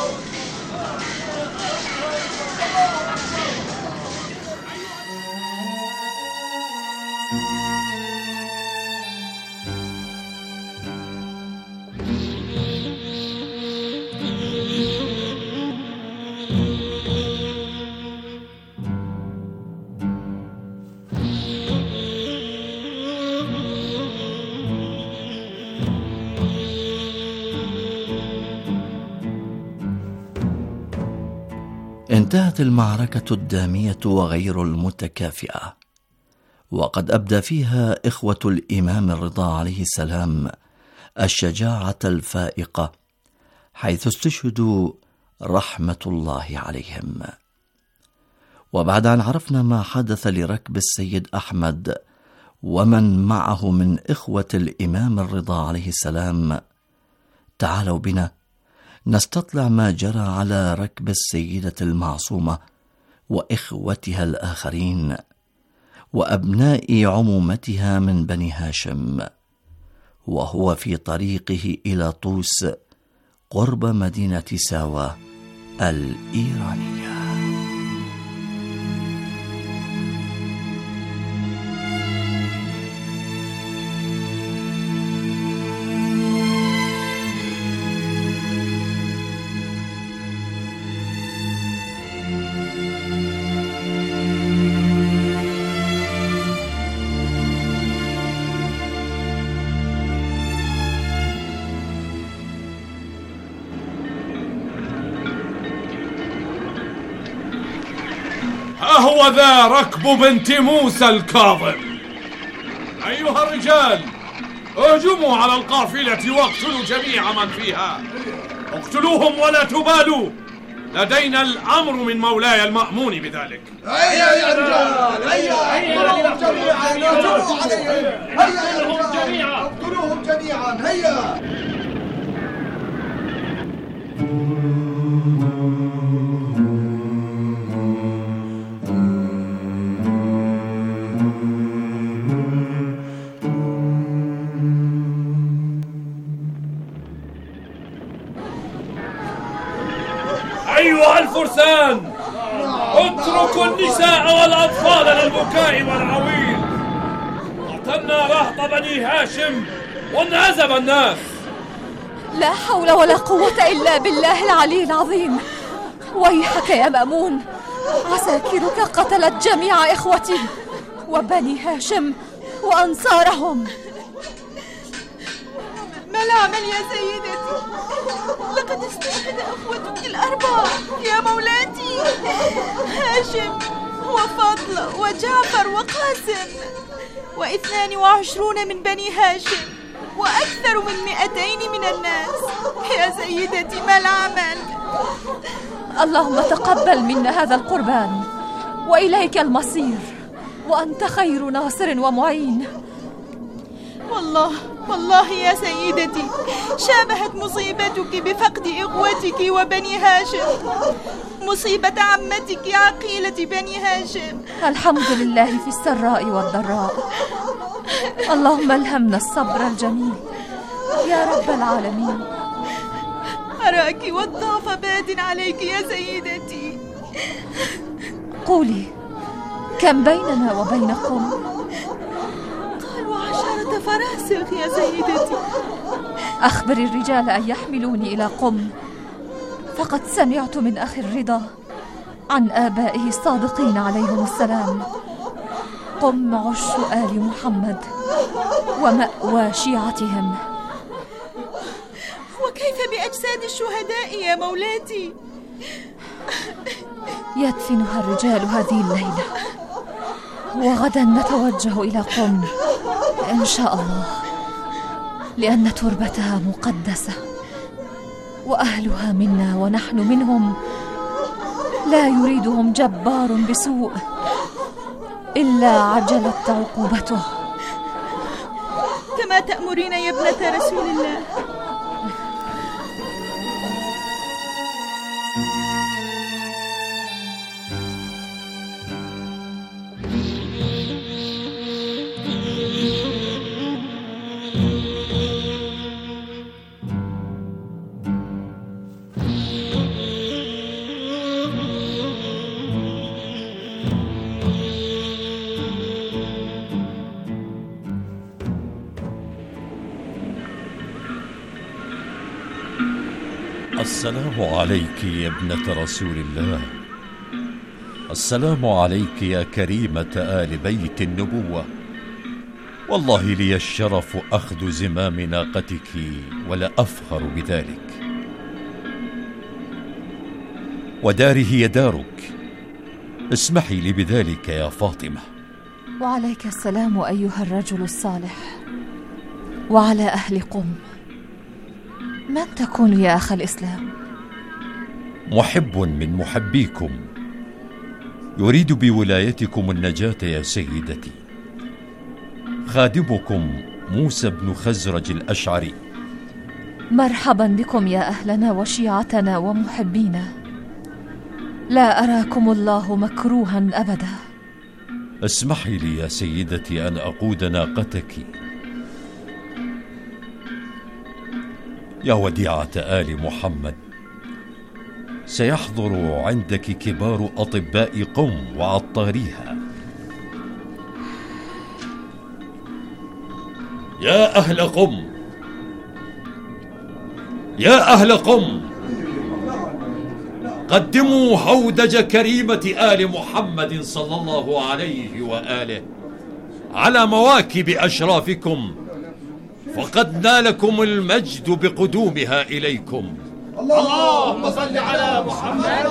انتهت المعركة الدامية وغير المتكافئة، وقد أبدى فيها إخوة الإمام الرضا عليه السلام الشجاعة الفائقة، حيث استشهدوا رحمة الله عليهم. وبعد أن عرفنا ما حدث لركب السيد أحمد ومن معه من إخوة الإمام الرضا عليه السلام، تعالوا بنا نستطلع ما جرى على ركب السيدة المعصومة وإخوتها الآخرين وأبناء عمومتها من بني هاشم، وهو في طريقه إلى طوس قرب مدينة ساوى الإيرانية. هو ذا ركب بنت موسى الكاظم. أيها الرجال، اهجموا على القافلة واقتلوا جميع من فيها، اقتلوهم ولا تبالوا، لدينا الأمر من مولاي المأمون بذلك. هيا يا رجال، هيا اقتلوهم جميعا، اهجموا عليهم، هيا يا رجال اقتلوهم جميعا، هيا. أيها الفرسان، اتركوا النساء والأطفال للبكاء والعويل. قتلنا رهط بني هاشم وانهزم الناس. لا حول ولا قوة إلا بالله العلي العظيم. ويحك يا مأمون، عساكرك قتلت جميع إخوتي وبني هاشم وأنصارهم. ما العمل يا سيدتي؟ لقد استشهد أخوتك الأربعة يا مولاتي، هاشم وفضل وجعفر وقاسم، واثنان وعشرون من بني هاشم، وأكثر من مئتين من الناس. يا سيدتي ما العمل؟ اللهم تقبل منا هذا القربان، وإليك المصير، وأنت خير ناصر ومعين. والله والله يا سيدتي شابهت مصيبتك بفقد إخوتك وبني هاشم مصيبة عمتك عقيلة بني هاشم. الحمد لله في السراء والضراء. اللهم الهمنا الصبر الجميل يا رب العالمين. أراك والضعف باد عليك يا سيدتي. قولي، كم بيننا وبينكم؟ قالوا عشرة فراسخ يا سيدتي. أخبر الرجال أن يحملوني إلى قم، فقد سمعت من أخي الرضا عن آبائه الصادقين عليهم السلام. قم عش آل محمد ومأوى شيعتهم. وكيف بأجساد الشهداء يا مولاتي؟ يدفنها الرجال هذه الليلة، وغدا نتوجه إلى قم إن شاء الله، لأن تربتها مقدسة، وأهلها منا ونحن منهم، لا يريدهم جبار بسوء إلا عجلت عقوبته. كما تأمرين يا ابنة رسول الله. السلام عليك يا ابنة رسول الله. السلام عليك يا كريمة آل بيت النبوة. والله لي الشرف أخذ زمام ناقتك، ولا أفخر بذلك. وداري هي دارك، اسمحي لي بذلك يا فاطمة. وعليك السلام أيها الرجل الصالح، وعلى أهل قم. من تكون يا أخ الإسلام؟ محب من محبيكم، يريد بولايتكم النجاة يا سيدتي. خادمكم موسى بن خزرج الأشعري. مرحبا بكم يا أهلنا وشيعتنا ومحبينا، لا أراكم الله مكروها أبدا. اسمحي لي يا سيدتي أن أقود ناقتك. يا وديعة آل محمد، سيحضر عندك كبار أطباء قم وعطاريها. يا أهل قم، يا أهل قم، قدموا هودج كريمة آل محمد صلى الله عليه وآله على مواكب أشرافكم، فقد نالكم المجد بقدومها إليكم. اللهم صل على محمد.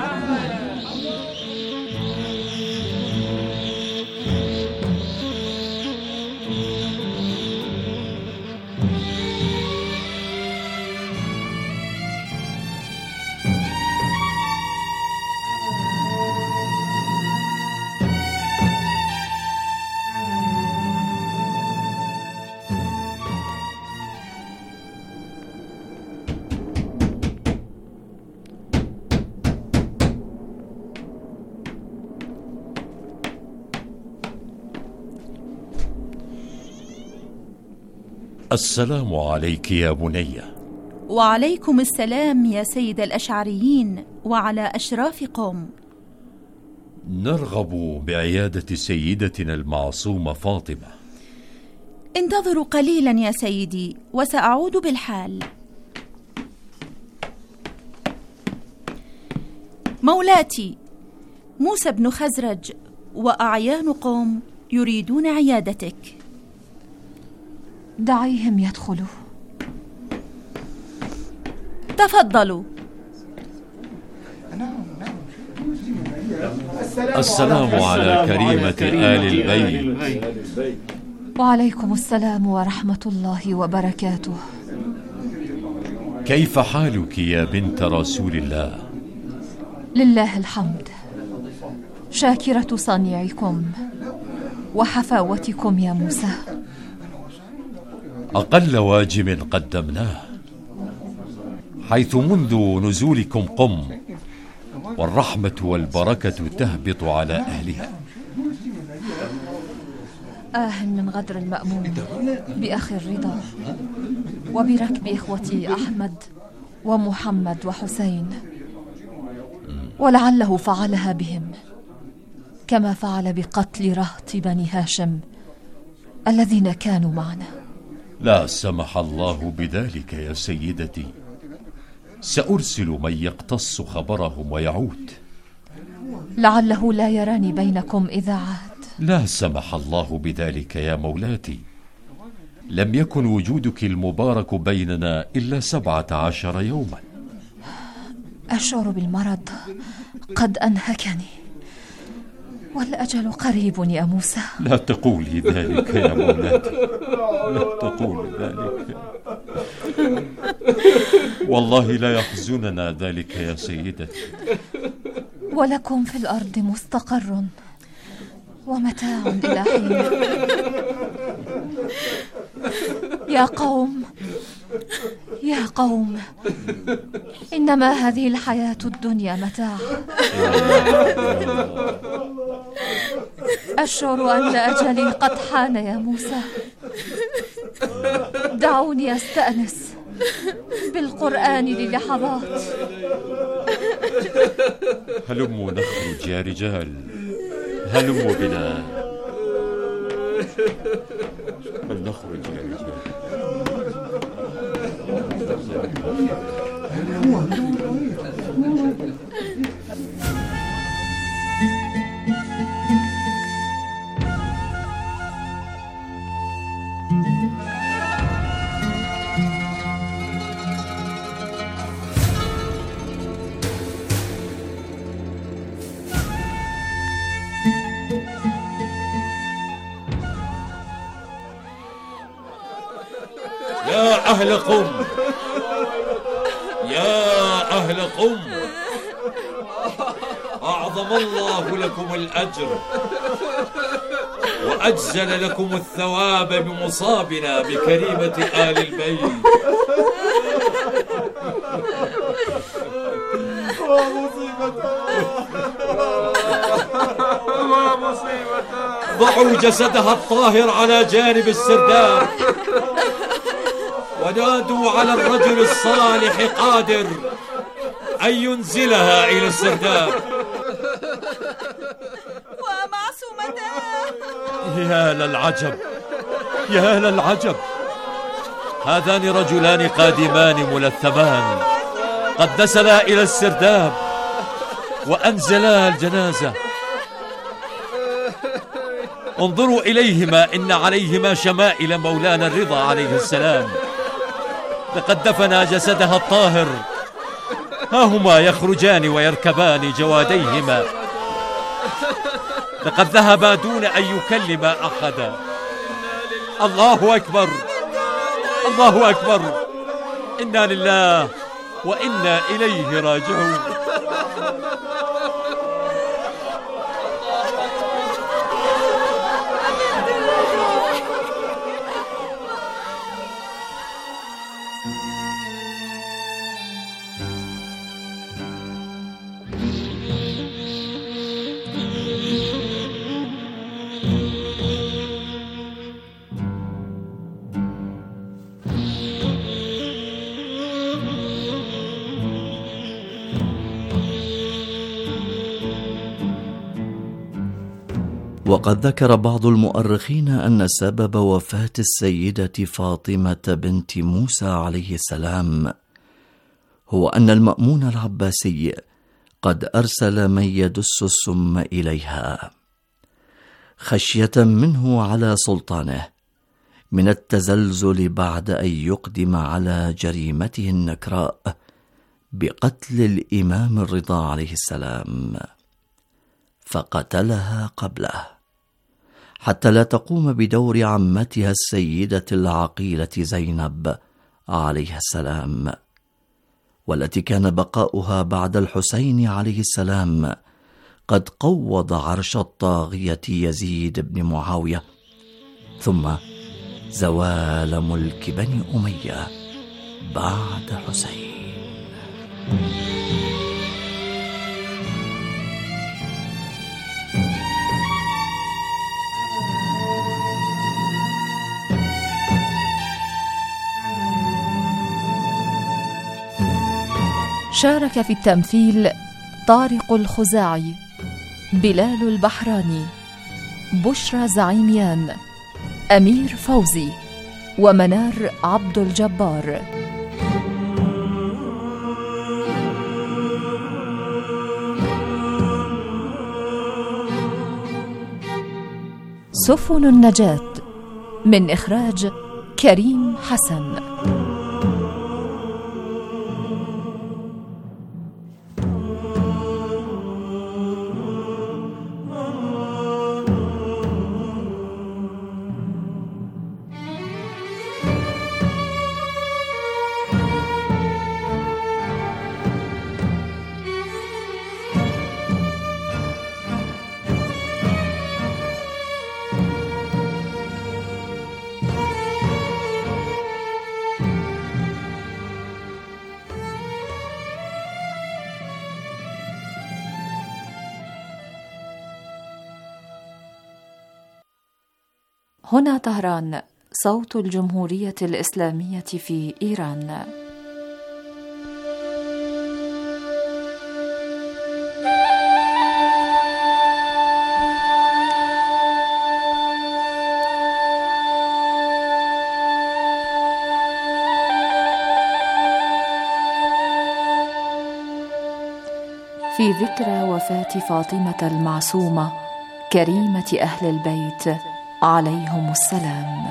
السلام عليك يا بني. وعليكم السلام يا سيد الأشعريين وعلى أشراف قوم. نرغب بعيادة سيدتنا المعصومة فاطمة. انتظروا قليلا يا سيدي وسأعود بالحال. مولاتي، موسى بن خزرج وأعيان قوم يريدون عيادتك. دعيهم يدخلوا. تفضلوا. السلام على كريمة آل البيت. وعليكم السلام ورحمة الله وبركاته. كيف حالك يا بنت رسول الله؟ لله الحمد، شاكرة صنيعكم وحفاوتكم يا موسى. أقل واجب قدمناه، حيث منذ نزولكم قم والرحمة والبركة تهبط على أهلها. آه من غدر المأمون بأخي الرضا وبركب إخوتي أحمد ومحمد وحسين، ولعله فعلها بهم كما فعل بقتل رهط بني هاشم الذين كانوا معنا. لا سمح الله بذلك يا سيدتي، سأرسل من يقتص خبرهم ويعود. لعله لا يراني بينكم إذا عاد. لا سمح الله بذلك يا مولاتي، لم يكن وجودك المبارك بيننا إلا سبعة عشر يوما. أشعر بالمرض قد أنهكني والأجل قريب يا موسى. لا تقولي ذلك يا مولاتي، لا تقولي ذلك، والله لا يحزننا ذلك يا سيدتي. ولكم في الأرض مستقر ومتاع إلى حين. يا قوم يا قوم، إنما هذه الحياة الدنيا متاع. أشعر أن أجلي قد حان يا موسى. دعوني أستأنس بالقرآن للحظات. هلموا نخرج يا رجال، هلموا بنا، فلنخرج يا رجال. يا أهل قم، يا أهل قم، أعظم الله لكم الأجر. وأجزل لكم الثواب بمصابنا بكريمة آل البيت. ضعوا جسدها الطاهر على جانب السرداب ونادوا على الرجل الصالح قادر أن ينزلها إلى السرداب. ومعصومتاه. يا للعجب، يا للعجب، هذان رجلان قادمان ملثمان قد نزلا إلى السرداب وأنزلا الجنازة. انظروا إليهما، إن عليهما شمائل مولانا الرضا عليه السلام. لقد دفنا جسدها الطاهر، ها هما يخرجان ويركبان جواديهما. لقد ذهبا دون أن يكلما أحدا. الله أكبر، الله أكبر، إنا لله وإنا إليه راجعون. وقد ذكر بعض المؤرخين أن سبب وفاة السيدة فاطمة بنت موسى عليه السلام هو أن المأمون العباسي قد أرسل من يدس السم إليها خشية منه على سلطانه من التزلزل بعد أن يقدم على جريمته النكراء بقتل الإمام الرضا عليه السلام، فقتلها قبله حتى لا تقوم بدور عمتها السيدة العقيلة زينب عليه السلام، والتي كان بقاؤها بعد الحسين عليه السلام قد قوض عرش الطاغية يزيد بن معاوية، ثم زوال ملك بني أمية بعد حسين. شارك في التمثيل طارق الخزاعي، بلال البحراني، بشرى زعيميان، أمير فوزي، ومنار عبد الجبار. سفن النجاة من إخراج كريم حسن. هنا طهران، صوت الجمهورية الإسلامية في إيران. في ذكرى وفاة فاطمة المعصومة كريمة أهل البيت عليهم السلام.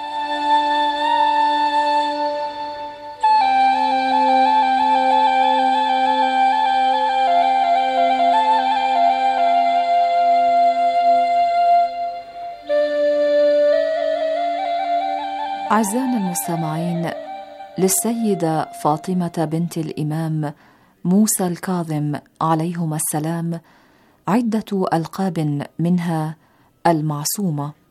أعزائنا المستمعين، للسيدة فاطمة بنت الإمام موسى الكاظم عليهما السلام عدة ألقاب، منها المعصومة،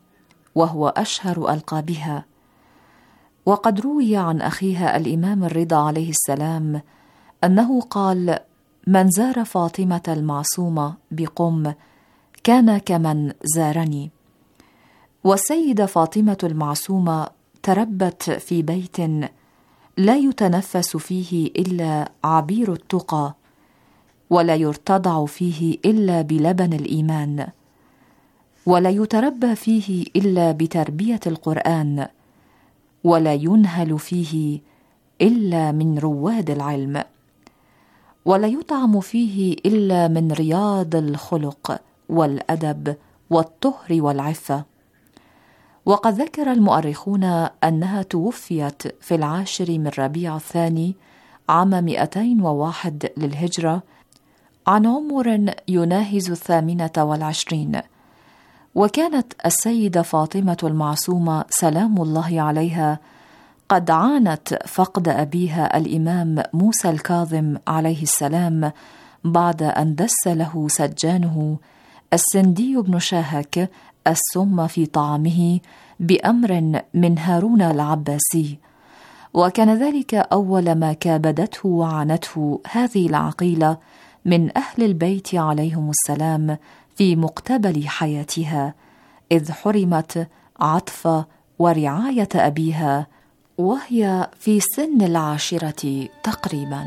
وهو أشهر ألقابها. وقد روي عن أخيها الإمام الرضا عليه السلام أنه قال: من زار فاطمة المعصومة بقم كان كمن زارني. والسيدة فاطمة المعصومة تربت في بيت لا يتنفس فيه إلا عبير التقى، ولا يرتضع فيه إلا بلبن الإيمان، ولا يتربى فيه إلا بتربية القرآن، ولا ينهل فيه إلا من رواد العلم، ولا يطعم فيه إلا من رياض الخلق والأدب والطهر والعفة. وقد ذكر المؤرخون أنها توفيت في العاشر من ربيع الثاني عام مئتين وواحد للهجرة عن عمر يناهز الثامنة والعشرين. وكانت السيدة فاطمة المعصومة سلام الله عليها قد عانت فقد أبيها الإمام موسى الكاظم عليه السلام بعد أن دس له سجانه السندي بن شاهك السم في طعامه بأمر من هارون العباسي. وكان ذلك أول ما كابدته وعانته هذه العقيلة من أهل البيت عليهم السلام في مقتبل حياتها، إذ حرمت عطف ورعاية أبيها وهي في سن العاشرة تقريباً.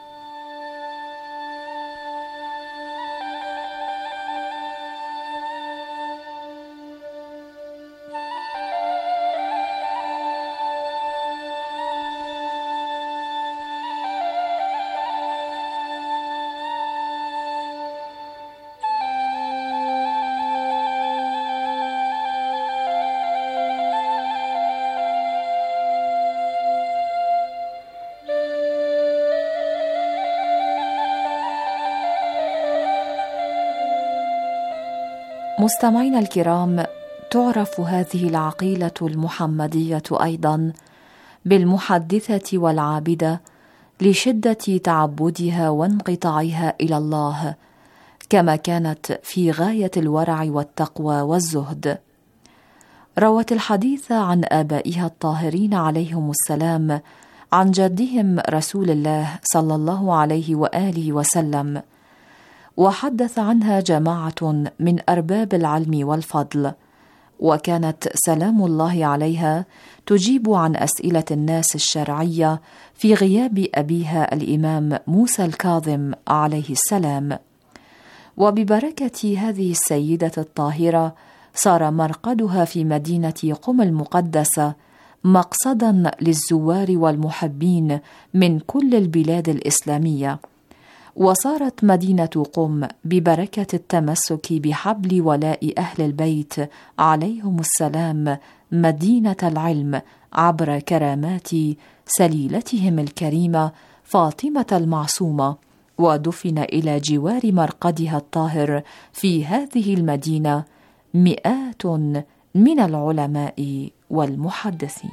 مستمعينا الكرام، تعرف هذه العقيلة المحمدية أيضا بالمحدثة والعابدة لشدة تعبدها وانقطاعها إلى الله، كما كانت في غاية الورع والتقوى والزهد. روت الحديث عن آبائها الطاهرين عليهم السلام عن جدهم رسول الله صلى الله عليه وآله وسلم، وحدث عنها جماعة من أرباب العلم والفضل، وكانت سلام الله عليها تجيب عن أسئلة الناس الشرعية في غياب أبيها الإمام موسى الكاظم عليه السلام. وببركة هذه السيدة الطاهرة صار مرقدها في مدينة قم المقدسة مقصدا للزوار والمحبين من كل البلاد الإسلامية. وصارت مدينة قم ببركة التمسك بحبل ولاء أهل البيت عليهم السلام مدينة العلم عبر كرامات سليلتهم الكريمة فاطمة المعصومة، ودفن إلى جوار مرقدها الطاهر في هذه المدينة مئات من العلماء والمحدثين.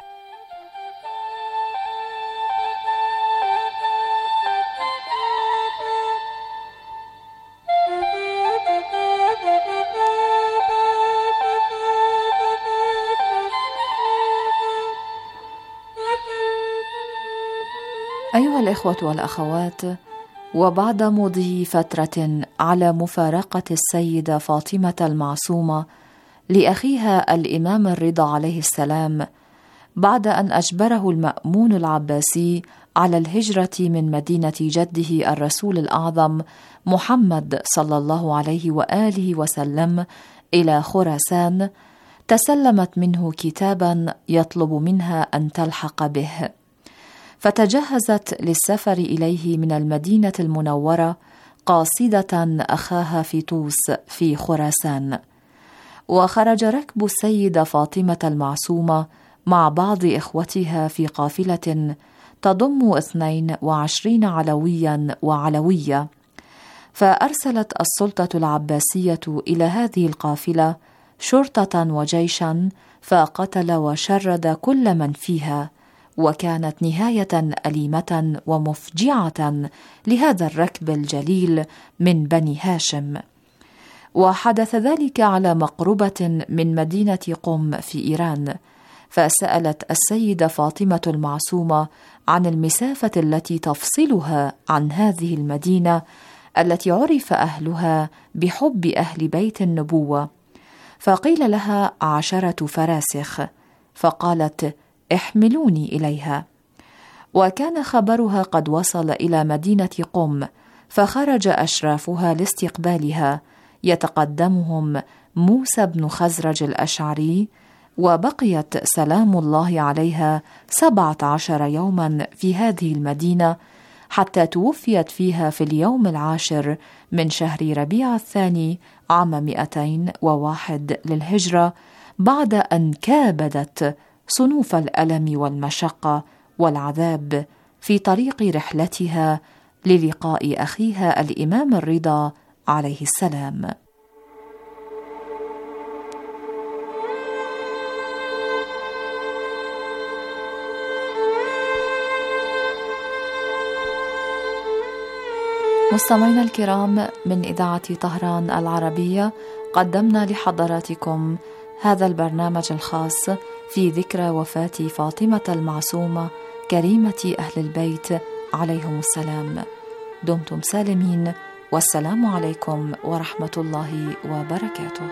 أيها الإخوة والأخوات، وبعد مضي فترة على مفارقة السيدة فاطمة المعصومة لأخيها الإمام الرضا عليه السلام، بعد أن أجبره المأمون العباسي على الهجرة من مدينة جده الرسول الأعظم محمد صلى الله عليه وآله وسلم إلى خراسان، تسلمت منه كتابا يطلب منها أن تلحق به، فتجهزت للسفر إليه من المدينة المنورة قاصدة أخاها في طوس في خراسان. وخرج ركب السيدة فاطمة المعصومة مع بعض إخوتها في قافلة تضم اثنين وعشرين علويا وعلوية، فأرسلت السلطة العباسية إلى هذه القافلة شرطة وجيشا فقتل وشرد كل من فيها، وكانت نهاية أليمة ومفجعة لهذا الركب الجليل من بني هاشم. وحدث ذلك على مقربة من مدينة قم في إيران، فسألت السيدة فاطمة المعصومة عن المسافة التي تفصلها عن هذه المدينة التي عرف أهلها بحب أهل بيت النبوة، فقيل لها عشرة فراسخ، فقالت: احملوني إليها. وكان خبرها قد وصل إلى مدينة قم، فخرج أشرافها لاستقبالها، يتقدمهم موسى بن خزرج الأشعري، وبقيت سلام الله عليها سبعة عشر يوما في هذه المدينة، حتى توفيت فيها في اليوم العاشر من شهر ربيع الثاني عام مئتين وواحد للهجرة، بعد أن كابدت صنوف الألم والمشقة والعذاب في طريق رحلتها للقاء أخيها الإمام الرضا عليه السلام. مستمعينا الكرام، من إذاعة طهران العربية قدمنا لحضراتكم هذا البرنامج الخاص في ذكرى وفاة فاطمة المعصومة كريمة أهل البيت عليهم السلام. دمتم سالمين، والسلام عليكم ورحمة الله وبركاته.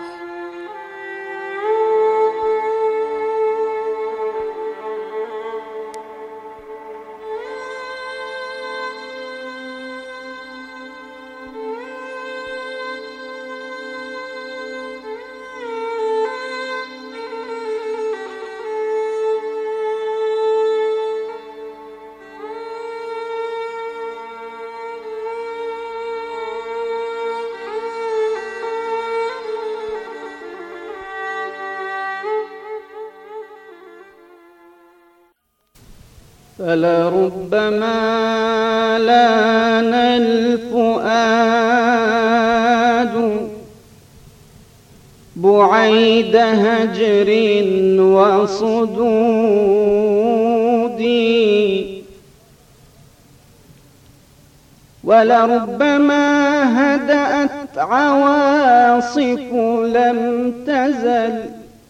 فلربما لان الفؤاد بعيد هجر وصدود، ولربما هدأت عواصف لم تزل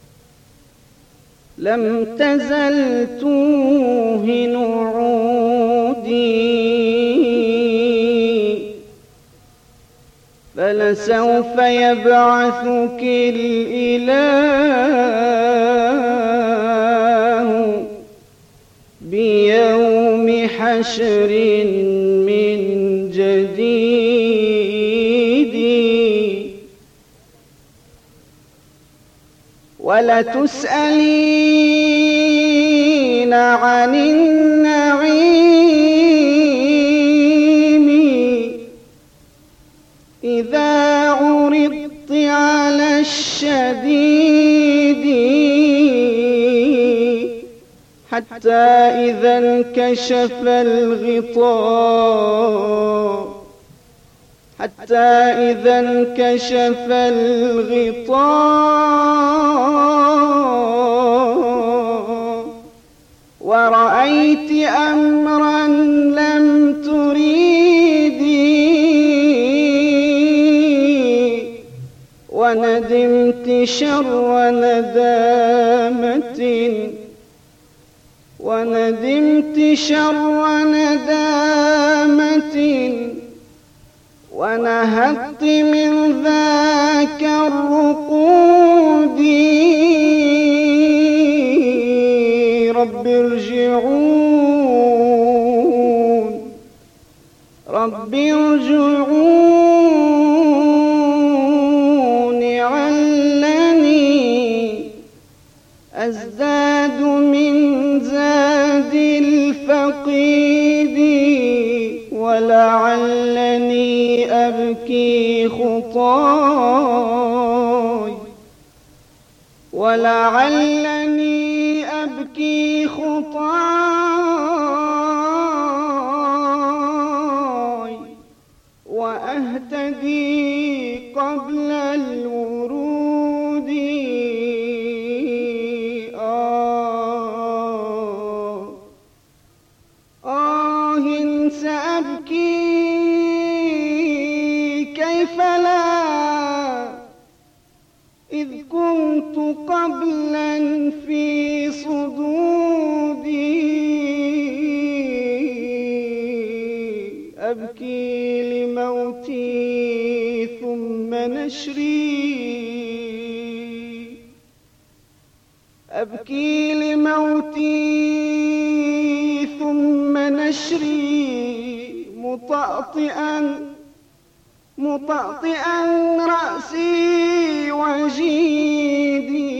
لم تزل توهن عودي، فلسوف يبعثك الإله بيوم حشر من جديد، ولتسألين عن النعيم إذا عرضت على الشديد، حتى إذا انكشف الغطاء حتى إذا انكشف الغطاء ورأيت أمرا لم تريدي، وندمت شر ندامة وندمت شر ندامة ونهضت من ذاك الرقود. رب ارجعون رب ارجعون علني أزداد من زاد الفقيد، ولعلني أبكي خطاي ولعلني أبكي خطاي وأهتدي قبل الورود. آه آه سأبكي كيف لا قبلا في صدودي أبكي لموتي ثم نشري أبكي لموتي ثم نشري مطأطئا مطأطئا رأسي وجيدي